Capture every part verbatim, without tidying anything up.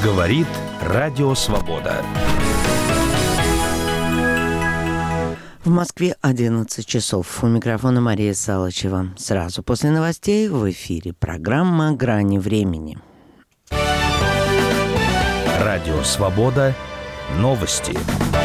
Говорит Радио Свобода. В Москве одиннадцать часов. У микрофона Мария Салычева. Сразу после новостей в эфире программа «Грани времени». Радио Свобода. Новости.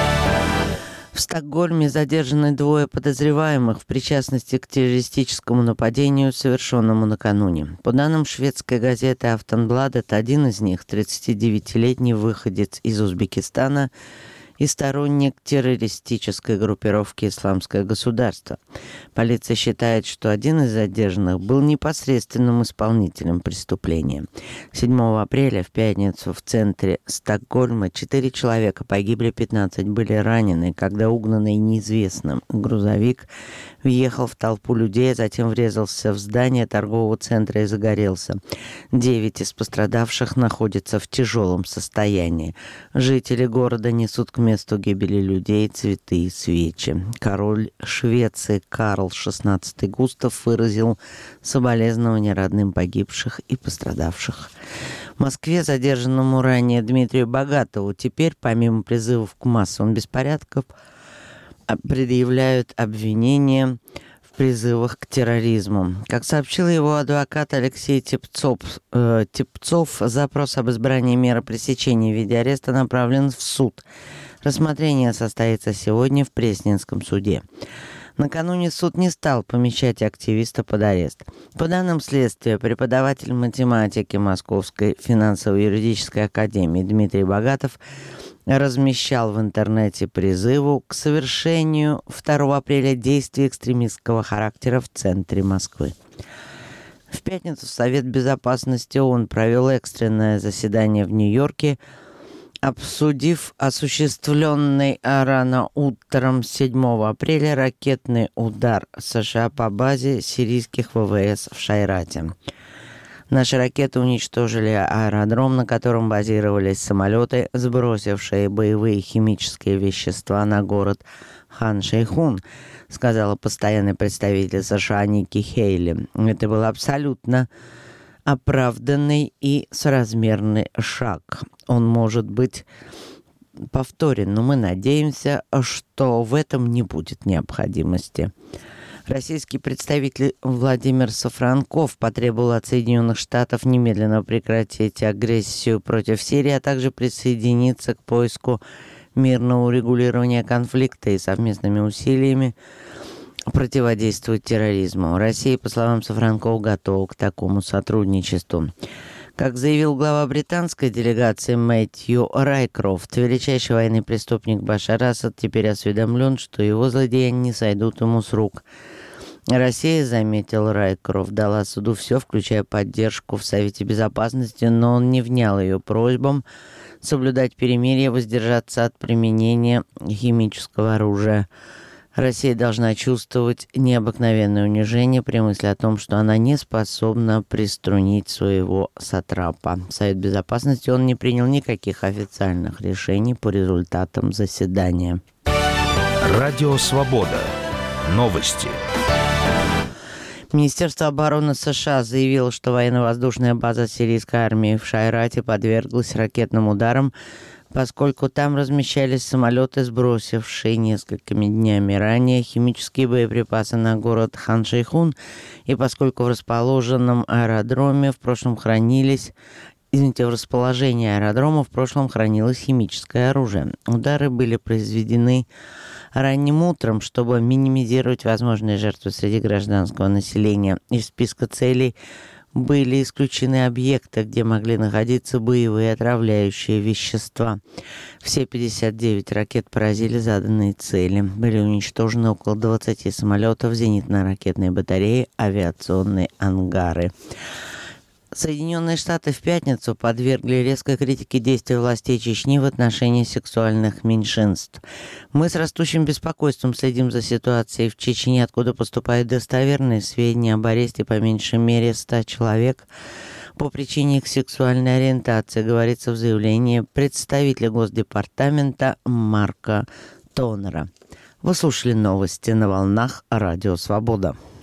В Стокгольме задержаны двое подозреваемых в причастности к террористическому нападению, совершенному накануне. По данным шведской газеты «Афтонбладет», один из них, тридцатидевятилетний выходец из Узбекистана и сторонник террористической группировки «Исламское государство». Полиция считает, что один из задержанных был непосредственным исполнителем преступления. седьмого апреля в пятницу в центре Стокгольма четыре человека погибли, пятнадцать были ранены, когда угнанный неизвестным грузовик въехал в толпу людей, а затем врезался в здание торгового центра и загорелся. Девять из пострадавших находятся в тяжелом состоянии. Жители города несут к месту гибели людей цветы и свечи. Король Швеции Карл шестнадцатый Густав выразил соболезнования родным погибших и пострадавших. В Москве задержанному ранее Дмитрию Богатову теперь, помимо призывов к массовым беспорядкам, предъявляют обвинения в призывах к терроризму. Как сообщил его адвокат Алексей Тепцов, э, Тепцов, запрос об избрании меры пресечения в виде ареста направлен в суд. Рассмотрение состоится сегодня в Пресненском суде. Накануне суд не стал помещать активиста под арест. По данным следствия, преподаватель математики Московской финансово-юридической академии Дмитрий Богатов размещал в интернете призыву к совершению второго апреля действий экстремистского характера в центре Москвы. В пятницу Совет Безопасности ООН провел экстренное заседание в Нью-Йорке, обсудив осуществленный рано утром седьмого апреля ракетный удар США по базе сирийских ВВС в Шайрате. Наши ракеты уничтожили аэродром, на котором базировались самолеты, сбросившие боевые химические вещества на город Хан-Шейхун, сказала постоянный представитель США Ники Хейли. Это был абсолютно оправданный и соразмерный шаг. Он может быть повторен, но мы надеемся, что в этом не будет необходимости. Российский представитель Владимир Сафранков потребовал от Соединенных Штатов немедленно прекратить агрессию против Сирии, а также присоединиться к поиску мирного урегулирования конфликта и совместными усилиями противодействовать терроризму. Россия, по словам Сафранкова, готова к такому сотрудничеству. Как заявил глава британской делегации Мэтью Райкрофт, величайший военный преступник Башар Асад теперь осведомлен, что его злодеяния не сойдут ему с рук. Россия, заметил Райкрофт, дала суду все, включая поддержку в Совете Безопасности, но он не внял ее просьбам соблюдать перемирие, воздержаться от применения химического оружия. Россия должна чувствовать необыкновенное унижение при мысли о том, что она не способна приструнить своего сатрапа. Совет Безопасности он не принял никаких официальных решений по результатам заседания. Радио Свобода. Новости. Министерство обороны США заявило, что военно-воздушная база сирийской армии в Шайрате подверглась ракетным ударам, поскольку там размещались самолеты, сбросившие несколькими днями ранее химические боеприпасы на город Хан-Шейхун, и поскольку в расположенном аэродроме в прошлом хранились Извините, в расположении аэродрома в прошлом хранилось химическое оружие. Удары были произведены ранним утром, чтобы минимизировать возможные жертвы среди гражданского населения. Из списка целей были исключены объекты, где могли находиться боевые отравляющие вещества. Все пятьдесят девять ракет поразили заданные цели. Были уничтожены около двадцати самолетов, зенитно-ракетные батареи, авиационные ангары. Соединенные Штаты в пятницу подвергли резкой критике действия властей Чечни в отношении сексуальных меньшинств. Мы с растущим беспокойством следим за ситуацией в Чечне, откуда поступают достоверные сведения об аресте по меньшей мере ста человек по причине их сексуальной ориентации, говорится в заявлении представителя Госдепартамента Марка Тонера. Вы слушали новости на волнах Радио Свобода.